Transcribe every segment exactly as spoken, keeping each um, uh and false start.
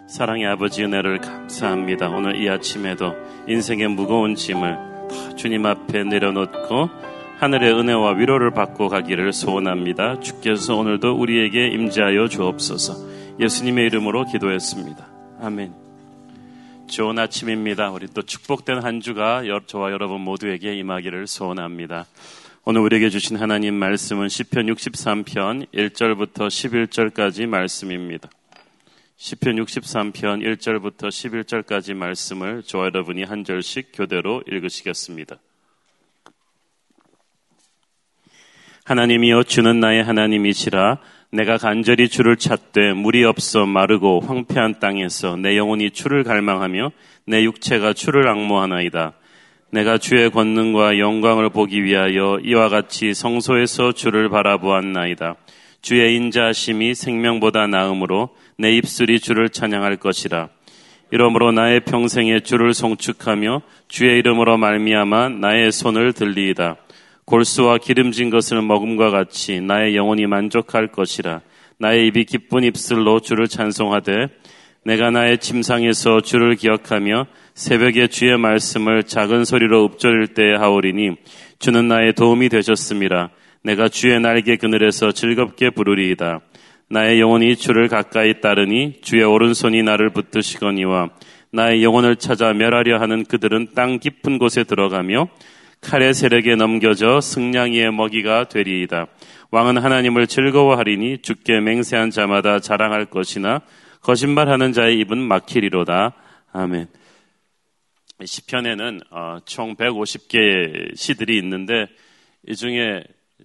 사랑의 아버지 은혜를 감사합니다. 오늘 이 아침에도 인생의 무거운 짐을 다 주님 앞에 내려놓고 하늘의 은혜와 위로를 받고 가기를 소원합니다. 주께서 오늘도 우리에게 임재하여 주옵소서. 예수님의 이름으로 기도했습니다. 아멘. 좋은 아침입니다. 우리 또 축복된 한 주가 저와 여러분 모두에게 임하기를 소원합니다. 오늘 우리에게 주신 하나님 말씀은 시편 육십삼 편 일 절부터 십일 절까지 말씀입니다. 시편 육십삼 편 일 절부터 십일 절까지 말씀을 저와 여러분이 한 절씩 교대로 읽으시겠습니다. 하나님이여, 주는 나의 하나님이시라. 내가 간절히 주를 찾되 물이 없어 마르고 황폐한 땅에서 내 영혼이 주를 갈망하며 내 육체가 주를 앙모하나이다. 내가 주의 권능과 영광을 보기 위하여 이와 같이 성소에서 주를 바라보았나이다. 주의 인자하심이 생명보다 나음으로 내 입술이 주를 찬양할 것이라. 이러므로 나의 평생에 주를 송축하며 주의 이름으로 말미암아 나의 손을 들리이다. 골수와 기름진 것을 먹음과 같이 나의 영혼이 만족할 것이라. 나의 입이 기쁜 입술로 주를 찬송하되 내가 나의 침상에서 주를 기억하며 새벽에 주의 말씀을 작은 소리로 읊조릴 때에 하오리니 주는 나의 도움이 되셨음이라. 내가 주의 날개 그늘에서 즐겁게 부르리이다. 나의 영혼이 주를 가까이 따르니 주의 오른손이 나를 붙드시거니와 나의 영혼을 찾아 멸하려 하는 그들은 땅 깊은 곳에 들어가며 칼의 세력에 넘겨져 승냥이의 먹이가 되리이다. 왕은 하나님을 즐거워하리니 주께 맹세한 자마다 자랑할 것이나 거짓말하는 자의 입은 막히리로다. 아멘. 시편에는 총 백오십 개의 시들이 있는데 이 중에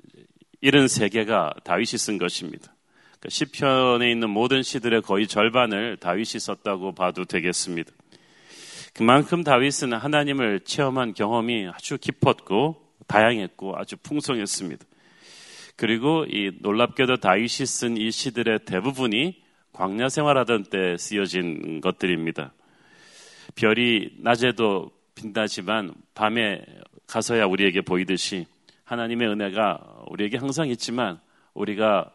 칠십삼 개가 다윗이 쓴 것입니다. 시편에 있는 모든 시들의 거의 절반을 다윗이 썼다고 봐도 되겠습니다. 그만큼 다윗은 하나님을 체험한 경험이 아주 깊었고 다양했고 아주 풍성했습니다. 그리고 이 놀랍게도 다윗이 쓴 이 시들의 대부분이 광야 생활하던 때 쓰여진 것들입니다. 별이 낮에도 빛나지만 밤에 가서야 우리에게 보이듯이 하나님의 은혜가 우리에게 항상 있지만 우리가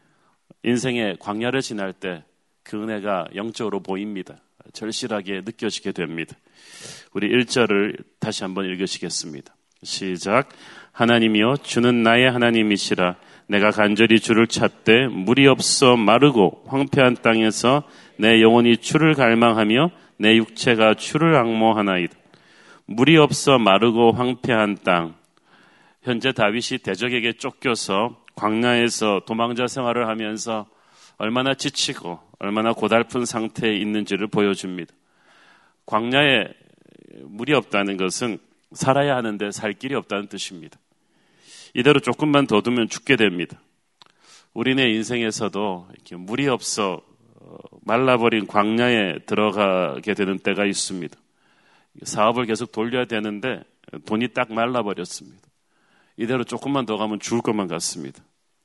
인생의 광야를 지날 때 그 은혜가 영적으로 보입니다. 절실하게 느껴지게 됩니다. 우리 일 절을 다시 한번 읽으시겠습니다. 시작. 하나님이여, 주는 나의 하나님이시라. 내가 간절히 주를 찾되 물이 없어 마르고 황폐한 땅에서 내 영혼이 주를 갈망하며 내 육체가 주를 앙모하나이다. 물이 없어 마르고 황폐한 땅. 현재 다윗이 대적에게 쫓겨서 광야에서 도망자 생활을 하면서 얼마나 지치고 얼마나 고달픈 상태에 있는지를 보여줍니다. 광야에 물이 없다는 것은 살아야 하는데 살 길이 없다는 뜻입니다. 이대로 조금만 더 두면 죽게 됩니다. 우리네 인생에서도 이렇게 물이 없어 말라버린 광야에 들어가게 되는 때가 있습니다. 사업을 계속 돌려야 되는데 돈이 딱 말라버렸습니다. 이대로 조금만 더 가면 죽을 것만 같습니다.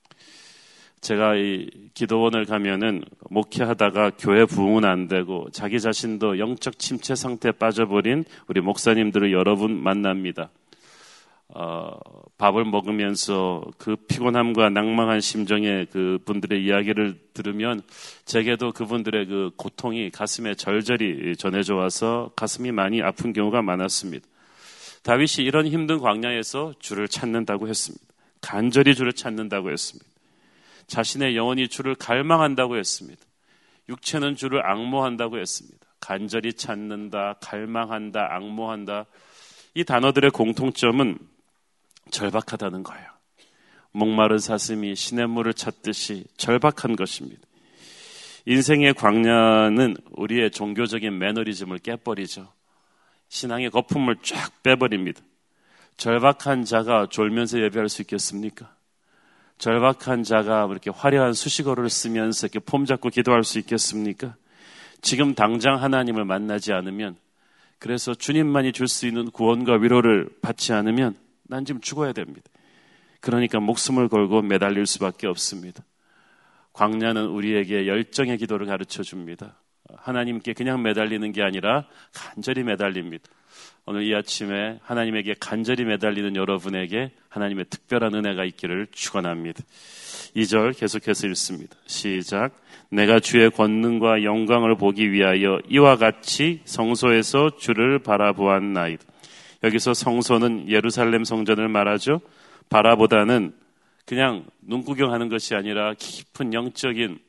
제가 이 기도원을 가면은 목회하다가 교회 부흥은 안 되고 자기 자신도 영적 침체 상태에 빠져버린 우리 목사님들을 여러 분 만납니다. 어, 밥을 먹으면서 그 피곤함과 낭망한 심정의 그 분들의 이야기를 들으면 제게도 그분들의 그 고통이 가슴에 절절히 전해져 와서 가슴이 많이 아픈 경우가 많았습니다. 다윗이 이런 힘든 광야에서 주를 찾는다고 했습니다. 간절히 주를 찾는다고 했습니다. 자신의 영혼이 주를 갈망한다고 했습니다. 육체는 주를 앙모한다고 했습니다. 간절히 찾는다, 갈망한다, 앙모한다. 이 단어들의 공통점은 절박하다는 거예요. 목마른 사슴이 시냇물을 찾듯이 절박한 것입니다. 인생의 광야는 우리의 종교적인 매너리즘을 깨버리죠. 신앙의 거품을 쫙 빼버립니다. 절박한 자가 졸면서 예배할 수 있겠습니까? 절박한 자가 이렇게 화려한 수식어를 쓰면서 이렇게 폼 잡고 기도할 수 있겠습니까? 지금 당장 하나님을 만나지 않으면, 그래서 주님만이 줄 수 있는 구원과 위로를 받지 않으면 난 지금 죽어야 됩니다. 그러니까 목숨을 걸고 매달릴 수밖에 없습니다. 광야는 우리에게 열정의 기도를 가르쳐 줍니다. 하나님께 그냥 매달리는 게 아니라 간절히 매달립니다. 오늘 이 아침에 하나님에게 간절히 매달리는 여러분에게 하나님의 특별한 은혜가 있기를 축원합니다. 이 절 계속해서 읽습니다. 시작. 내가 주의 권능과 영광을 보기 위하여 이와 같이 성소에서 주를 바라보았나이다. 여기서 성소는 예루살렘 성전을 말하죠. 바라보다는 그냥 눈구경하는 것이 아니라 깊은 영적인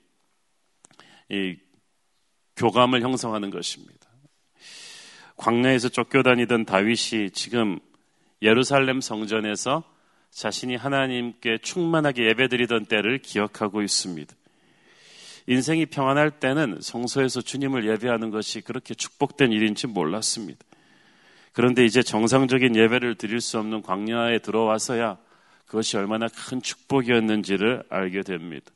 이 교감을 형성하는 것입니다. 광야에서 쫓겨다니던 다윗이 지금 예루살렘 성전에서 자신이 하나님께 충만하게 예배드리던 때를 기억하고 있습니다. 인생이 평안할 때는 성소에서 주님을 예배하는 것이 그렇게 축복된 일인지 몰랐습니다. 그런데 이제 정상적인 예배를 드릴 수 없는 광야에 들어와서야 그것이 얼마나 큰 축복이었는지를 알게 됩니다.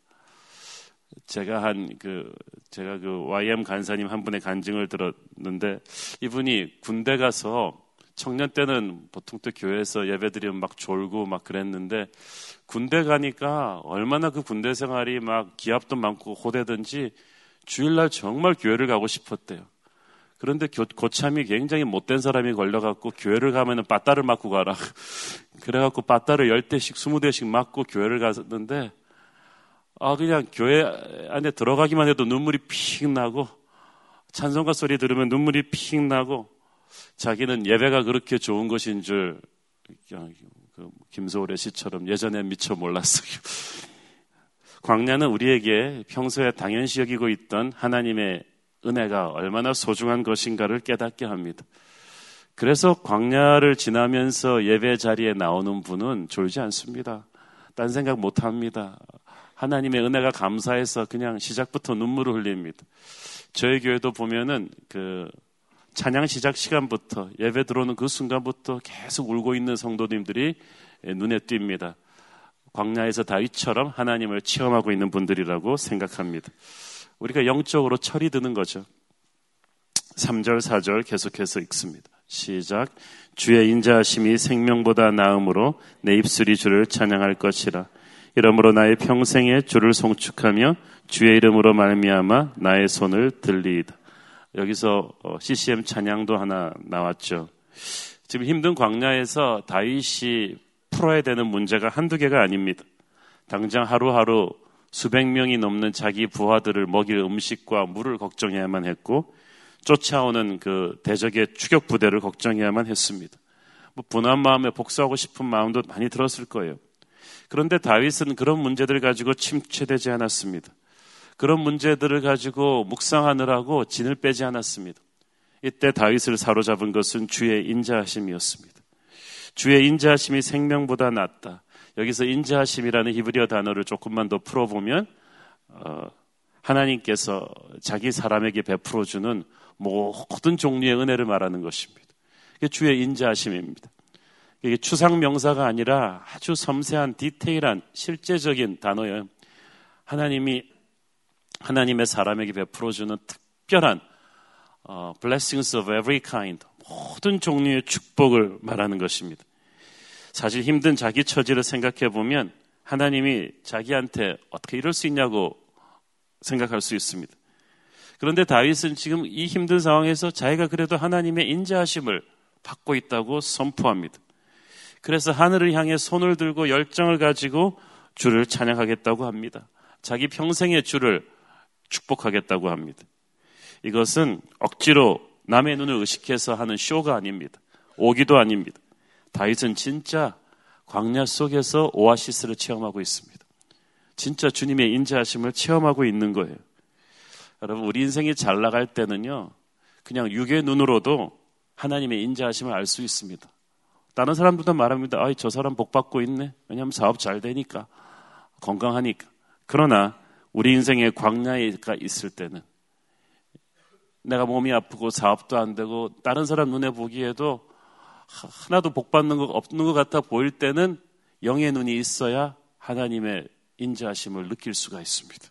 제가 한 그 제가 그 와이엠 간사님 한 분의 간증을 들었는데, 이분이 군대 가서 청년 때는 보통 또 교회에서 예배드리면 막 졸고 막 그랬는데, 군대 가니까 얼마나 그 군대 생활이 막 기합도 많고 호되든지 주일날 정말 교회를 가고 싶었대요. 그런데 교, 고참이 굉장히 못된 사람이 걸려갖고 교회를 가면은 빠따를 맞고 가라. 그래갖고 빠따를 열 대씩 스무 대씩 맞고 교회를 갔는데, 아 그냥 교회 안에 들어가기만 해도 눈물이 픽 나고, 찬송가 소리 들으면 눈물이 픽 나고, 자기는 예배가 그렇게 좋은 것인 줄 그 김소월의 시처럼 예전에 미처 몰랐어요. 광야는 우리에게 평소에 당연시 여기고 있던 하나님의 은혜가 얼마나 소중한 것인가를 깨닫게 합니다. 그래서 광야를 지나면서 예배 자리에 나오는 분은 졸지 않습니다. 딴 생각 못 합니다. 하나님의 은혜가 감사해서 그냥 시작부터 눈물을 흘립니다. 저희 교회도 보면은 그 찬양 시작 시간부터 예배 들어오는 그 순간부터 계속 울고 있는 성도님들이 눈에 띕니다. 광야에서 다윗처럼 하나님을 체험하고 있는 분들이라고 생각합니다. 우리가 영적으로 철이 드는 거죠. 삼 절, 사 절 계속해서 읽습니다. 시작. 주의 인자하심이 생명보다 나음으로 내 입술이 주를 찬양할 것이라. 이러므로 나의 평생에 주를 송축하며 주의 이름으로 말미암아 나의 손을 들리이다. 여기서 씨씨엠 찬양도 하나 나왔죠. 지금 힘든 광야에서 다윗이 풀어야 되는 문제가 한두 개가 아닙니다. 당장 하루하루 수백 명이 넘는 자기 부하들을 먹일 음식과 물을 걱정해야만 했고, 쫓아오는 그 대적의 추격 부대를 걱정해야만 했습니다. 뭐 분한 마음에 복수하고 싶은 마음도 많이 들었을 거예요. 그런데 다윗은 그런 문제들 가지고 침체되지 않았습니다. 그런 문제들을 가지고 묵상하느라고 진을 빼지 않았습니다. 이때 다윗을 사로잡은 것은 주의 인자하심이었습니다. 주의 인자하심이 생명보다 낫다. 여기서 인자하심이라는 히브리어 단어를 조금만 더 풀어보면 어, 하나님께서 자기 사람에게 베풀어주는 모든 종류의 은혜를 말하는 것입니다. 이게 주의 인자하심입니다. 이게 추상 명사가 아니라 아주 섬세한 디테일한 실제적인 단어예요. 하나님이 하나님의 사람에게 베풀어주는 특별한 어, blessings of every kind, 모든 종류의 축복을 말하는 것입니다. 사실 힘든 자기 처지를 생각해 보면 하나님이 자기한테 어떻게 이럴 수 있냐고 생각할 수 있습니다. 그런데 다윗은 지금 이 힘든 상황에서 자기가 그래도 하나님의 인자하심을 받고 있다고 선포합니다. 그래서 하늘을 향해 손을 들고 열정을 가지고 주를 찬양하겠다고 합니다. 자기 평생의 주를 축복하겠다고 합니다. 이것은 억지로 남의 눈을 의식해서 하는 쇼가 아닙니다. 오기도 아닙니다. 다윗은 진짜 광야 속에서 오아시스를 체험하고 있습니다. 진짜 주님의 인자하심을 체험하고 있는 거예요. 여러분, 우리 인생이 잘 나갈 때는요, 그냥 육의 눈으로도 하나님의 인자하심을 알 수 있습니다. 다른 사람들도 말합니다. 아, 저 사람 복 받고 있네. 왜냐하면 사업 잘 되니까, 건강하니까. 그러나 우리 인생에 광야가 있을 때는 내가 몸이 아프고 사업도 안 되고 다른 사람 눈에 보기에도 하나도 복 받는 거 없는 것 같아 보일 때는 영의 눈이 있어야 하나님의 인자하심을 느낄 수가 있습니다.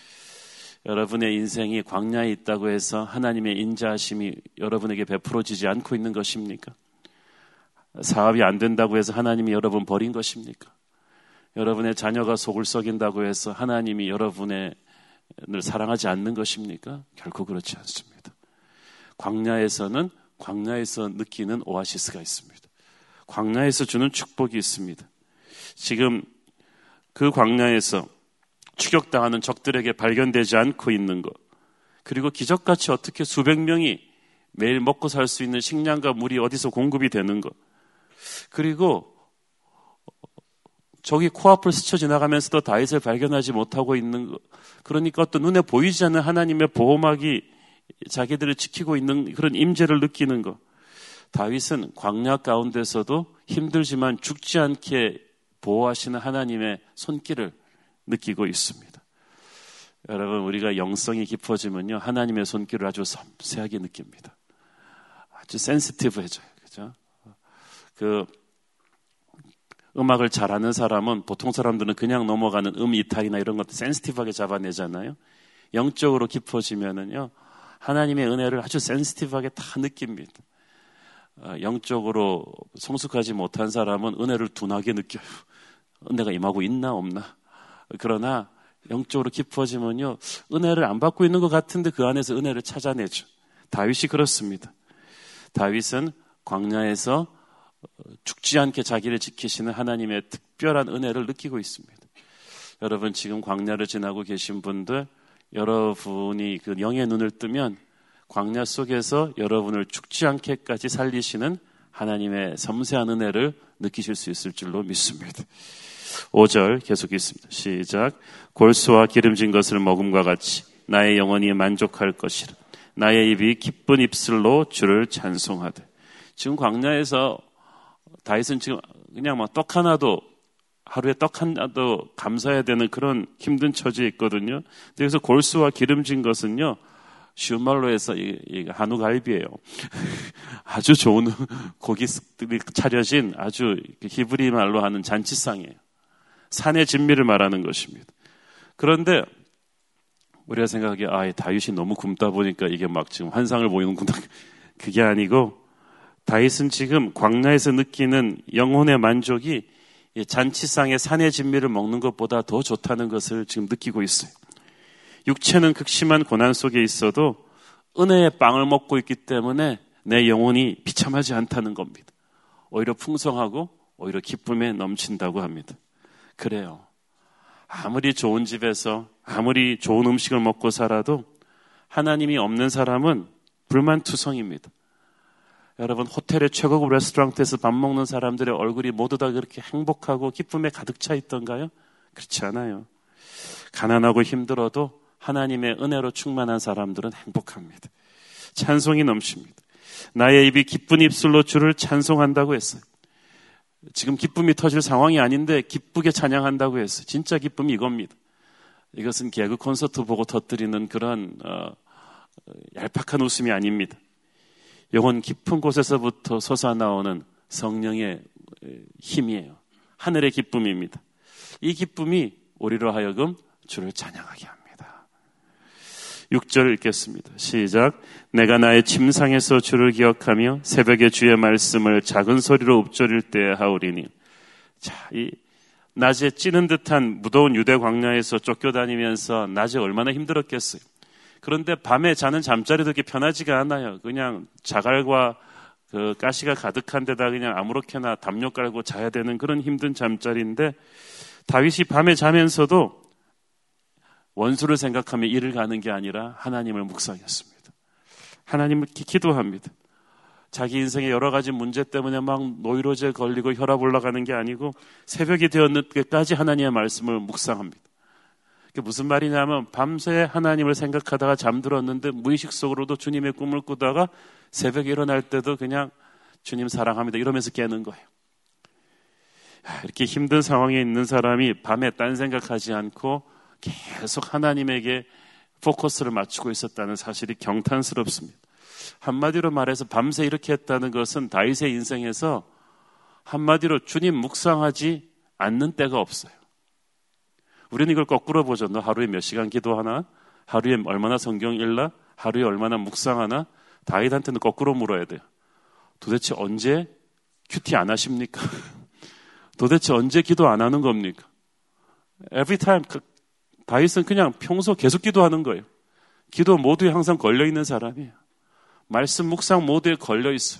여러분의 인생이 광야에 있다고 해서 하나님의 인자하심이 여러분에게 베풀어지지 않고 있는 것입니까? 사업이 안 된다고 해서 하나님이 여러분 버린 것입니까? 여러분의 자녀가 속을 썩인다고 해서 하나님이 여러분을 사랑하지 않는 것입니까? 결코 그렇지 않습니다. 광야에서는 광야에서 느끼는 오아시스가 있습니다. 광야에서 주는 축복이 있습니다. 지금 그 광야에서 추격당하는 적들에게 발견되지 않고 있는 것, 그리고 기적같이 어떻게 수백 명이 매일 먹고 살 수 있는 식량과 물이 어디서 공급이 되는 것, 그리고 저기 코앞을 스쳐 지나가면서도 다윗을 발견하지 못하고 있는 것, 그러니까 어떤 눈에 보이지 않는 하나님의 보호막이 자기들을 지키고 있는 그런 임재를 느끼는 것. 다윗은 광야 가운데서도 힘들지만 죽지 않게 보호하시는 하나님의 손길을 느끼고 있습니다. 여러분, 우리가 영성이 깊어지면요, 하나님의 손길을 아주 섬세하게 느낍니다. 아주 센시티브해져요. 그죠? 그 음악을 잘하는 사람은, 보통 사람들은 그냥 넘어가는 음 이탈이나 이런 것도 센시티브하게 잡아내잖아요. 영적으로 깊어지면은요, 하나님의 은혜를 아주 센시티브하게 다 느낍니다. 영적으로 성숙하지 못한 사람은 은혜를 둔하게 느껴요. 은혜가 임하고 있나 없나. 그러나 영적으로 깊어지면요, 은혜를 안 받고 있는 것 같은데 그 안에서 은혜를 찾아내죠. 다윗이 그렇습니다. 다윗은 광야에서 죽지 않게 자기를 지키시는 하나님의 특별한 은혜를 느끼고 있습니다. 여러분, 지금 광야를 지나고 계신 분들, 여러분이 그 영의 눈을 뜨면 광야 속에서 여러분을 죽지 않게까지 살리시는 하나님의 섬세한 은혜를 느끼실 수 있을 줄로 믿습니다. 오 절 계속 있습니다. 시작. 골수와 기름진 것을 먹음과 같이 나의 영혼이 만족할 것이라. 나의 입이 기쁜 입술로 주를 찬송하되. 지금 광야에서 다윗은 지금 그냥 막 떡 하나도, 하루에 떡 하나도 감사해야 되는 그런 힘든 처지에 있거든요. 그래서 골수와 기름진 것은요, 쉬운 말로 해서 이, 이 한우갈비예요. 아주 좋은 고기들이 차려진 아주 히브리 말로 하는 잔치상이에요. 산의 진미를 말하는 것입니다. 그런데 우리가 생각하기에 아, 다윗이 너무 굶다 보니까 이게 막 지금 환상을 보이는구나. 그게 아니고 다윗은 지금 광야에서 느끼는 영혼의 만족이 잔치상의 산의 진미를 먹는 것보다 더 좋다는 것을 지금 느끼고 있어요. 육체는 극심한 고난 속에 있어도 은혜의 빵을 먹고 있기 때문에 내 영혼이 비참하지 않다는 겁니다. 오히려 풍성하고 오히려 기쁨에 넘친다고 합니다. 그래요. 아무리 좋은 집에서 아무리 좋은 음식을 먹고 살아도 하나님이 없는 사람은 불만투성입니다. 여러분, 호텔의 최고급 레스토랑에서 밥 먹는 사람들의 얼굴이 모두 다 그렇게 행복하고 기쁨에 가득 차 있던가요? 그렇지 않아요. 가난하고 힘들어도 하나님의 은혜로 충만한 사람들은 행복합니다. 찬송이 넘칩니다. 나의 입이 기쁜 입술로 주를 찬송한다고 했어요. 지금 기쁨이 터질 상황이 아닌데 기쁘게 찬양한다고 했어요. 진짜 기쁨이 이겁니다. 이것은 개그 콘서트 보고 터뜨리는 그런 어, 얄팍한 웃음이 아닙니다. 영혼 깊은 곳에서부터 솟아나오는 성령의 힘이에요. 하늘의 기쁨입니다. 이 기쁨이 우리로 하여금 주를 찬양하게 합니다. 육 절 읽겠습니다. 시작. 내가 나의 침상에서 주를 기억하며 새벽에 주의 말씀을 작은 소리로 읊조릴 때 하오리니. 자, 이 낮에 찌는 듯한 무더운 유대 광야에서 쫓겨다니면서 낮에 얼마나 힘들었겠어요. 그런데 밤에 자는 잠자리도 그렇게 편하지가 않아요. 그냥 자갈과 그 가시가 가득한 데다 그냥 아무렇게나 담요 깔고 자야 되는 그런 힘든 잠자리인데, 다윗이 밤에 자면서도 원수를 생각하며 일을 가는 게 아니라 하나님을 묵상했습니다. 하나님을 기도합니다. 자기 인생의 여러 가지 문제 때문에 막 노이로제 걸리고 혈압 올라가는 게 아니고 새벽이 되었는데까지 하나님의 말씀을 묵상합니다. 그게 무슨 말이냐면 밤새 하나님을 생각하다가 잠들었는데 무의식 속으로도 주님의 꿈을 꾸다가 새벽에 일어날 때도 그냥 주님 사랑합니다 이러면서 깨는 거예요. 이렇게 힘든 상황에 있는 사람이 밤에 딴 생각하지 않고 계속 하나님에게 포커스를 맞추고 있었다는 사실이 경탄스럽습니다. 한마디로 말해서 밤새 이렇게 했다는 것은 다윗의 인생에서 한마디로 주님 묵상하지 않는 때가 없어요. 우리는 이걸 거꾸로 보죠. 너 하루에 몇 시간 기도하나? 하루에 얼마나 성경 읽나? 하루에 얼마나 묵상하나? 다윗한테는 거꾸로 물어야 돼요. 도대체 언제 큐티 안 하십니까? 도대체 언제 기도 안 하는 겁니까? Every time. 다윗은 그냥 평소 계속 기도하는 거예요. 기도 모두에 항상 걸려있는 사람이에요. 말씀 묵상 모두에 걸려있어요.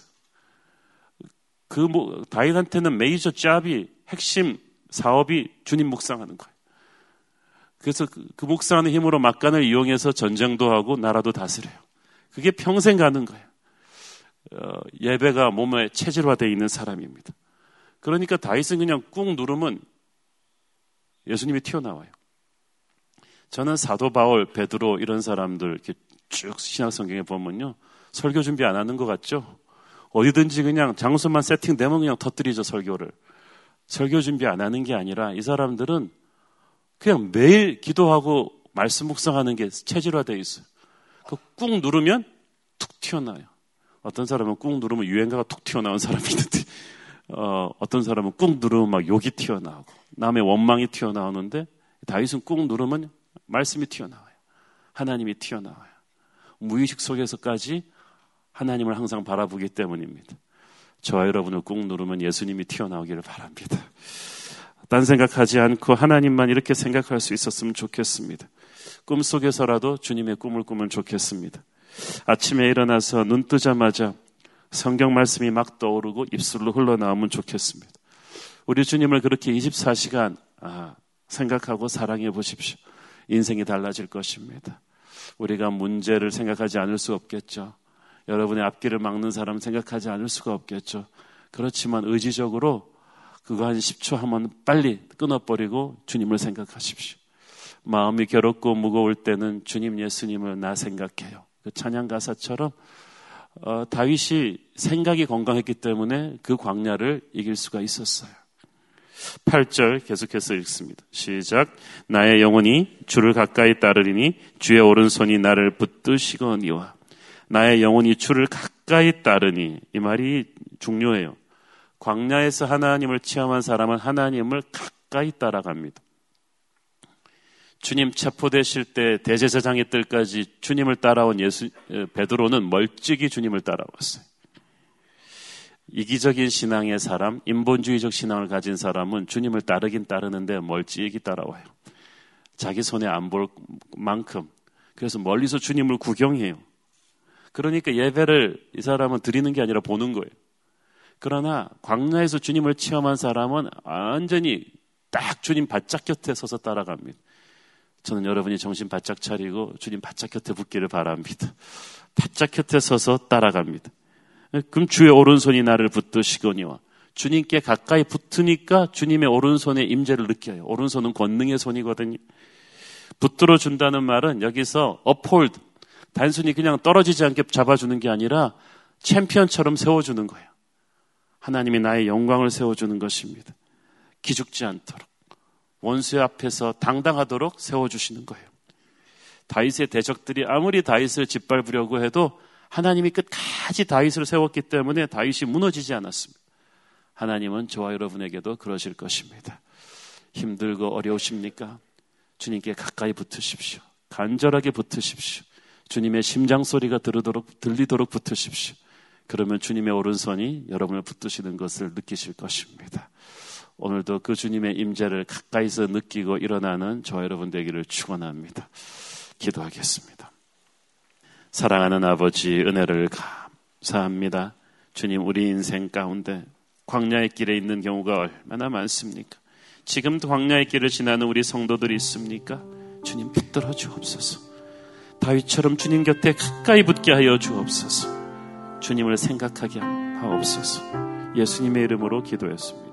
그 뭐, 다윗한테는 메이저 잡이 핵심 사업이 주님 묵상하는 거예요. 그래서 그, 그 묵상하는 힘으로 막간을 이용해서 전쟁도 하고 나라도 다스려요. 그게 평생 가는 거예요. 어, 예배가 몸에 체질화되어 있는 사람입니다. 그러니까 다윗은 그냥 꾹 누르면 예수님이 튀어나와요. 저는 사도 바울, 베드로 이런 사람들 이렇게 쭉 신약 성경에 보면요, 설교 준비 안 하는 것 같죠? 어디든지 그냥 장소만 세팅되면 그냥 터뜨리죠, 설교를. 설교 준비 안 하는 게 아니라 이 사람들은 그냥 매일 기도하고 말씀 묵상하는 게 체질화되어 있어요. 그 꾹 누르면 툭 튀어나와요. 어떤 사람은 꾹 누르면 유행가가 툭 튀어나온 사람이 있는데, 어, 어떤 사람은 꾹 누르면 막 욕이 튀어나오고 남의 원망이 튀어나오는데, 다윗은 꾹 누르면 말씀이 튀어나와요. 하나님이 튀어나와요. 무의식 속에서까지 하나님을 항상 바라보기 때문입니다. 저와 여러분을 꾹 누르면 예수님이 튀어나오기를 바랍니다. 딴 생각하지 않고 하나님만 이렇게 생각할 수 있었으면 좋겠습니다. 꿈속에서라도 주님의 꿈을 꾸면 좋겠습니다. 아침에 일어나서 눈 뜨자마자 성경 말씀이 막 떠오르고 입술로 흘러나오면 좋겠습니다. 우리 주님을 그렇게 이십사 시간 아, 생각하고 사랑해 보십시오. 인생이 달라질 것입니다. 우리가 문제를 생각하지 않을 수 없겠죠. 여러분의 앞길을 막는 사람 생각하지 않을 수가 없겠죠. 그렇지만 의지적으로 그거 한 십 초 하면 빨리 끊어버리고 주님을 생각하십시오. 마음이 괴롭고 무거울 때는 주님 예수님을 나 생각해요. 그 찬양 가사처럼 어, 다윗이 생각이 건강했기 때문에 그 광야를 이길 수가 있었어요. 팔 절 계속해서 읽습니다. 시작. 나의 영혼이 주를 가까이 따르리니 주의 오른손이 나를 붙드시거니와. 나의 영혼이 주를 가까이 따르니, 이 말이 중요해요. 광야에서 하나님을 체험한 사람은 하나님을 가까이 따라갑니다. 주님 체포되실 때 대제사장의 뜰까지 주님을 따라온 예수 베드로는 멀찍이 주님을 따라왔어요. 이기적인 신앙의 사람, 인본주의적 신앙을 가진 사람은 주님을 따르긴 따르는데 멀찍이 따라와요. 자기 손에 안 볼 만큼. 그래서 멀리서 주님을 구경해요. 그러니까 예배를 이 사람은 드리는 게 아니라 보는 거예요. 그러나 광야에서 주님을 체험한 사람은 완전히 딱 주님 바짝 곁에 서서 따라갑니다. 저는 여러분이 정신 바짝 차리고 주님 바짝 곁에 붙기를 바랍니다. 바짝 곁에 서서 따라갑니다. 그럼 주의 오른손이 나를 붙드시거니와. 주님께 가까이 붙으니까 주님의 오른손의 임재를 느껴요. 오른손은 권능의 손이거든요. 붙들어 준다는 말은 여기서 uphold, 단순히 그냥 떨어지지 않게 잡아주는 게 아니라 챔피언처럼 세워주는 거예요. 하나님이 나의 영광을 세워주는 것입니다. 기죽지 않도록, 원수의 앞에서 당당하도록 세워주시는 거예요. 다윗의 대적들이 아무리 다윗을 짓밟으려고 해도 하나님이 끝까지 다윗을 세웠기 때문에 다윗이 무너지지 않았습니다. 하나님은 저와 여러분에게도 그러실 것입니다. 힘들고 어려우십니까? 주님께 가까이 붙으십시오. 간절하게 붙으십시오. 주님의 심장 소리가 들리도록, 들리도록 붙으십시오. 그러면 주님의 오른손이 여러분을 붙드시는 것을 느끼실 것입니다. 오늘도 그 주님의 임재를 가까이서 느끼고 일어나는 저와 여러분 되기를 축원합니다. 기도하겠습니다. 사랑하는 아버지, 은혜를 감사합니다. 주님, 우리 인생 가운데 광야의 길에 있는 경우가 얼마나 많습니까? 지금도 광야의 길을 지나는 우리 성도들이 있습니까? 주님, 붙들어 주옵소서. 다윗처럼 주님 곁에 가까이 붙게 하여 주옵소서. 주님을 생각하게 하옵소서. 예수님의 이름으로 기도했습니다.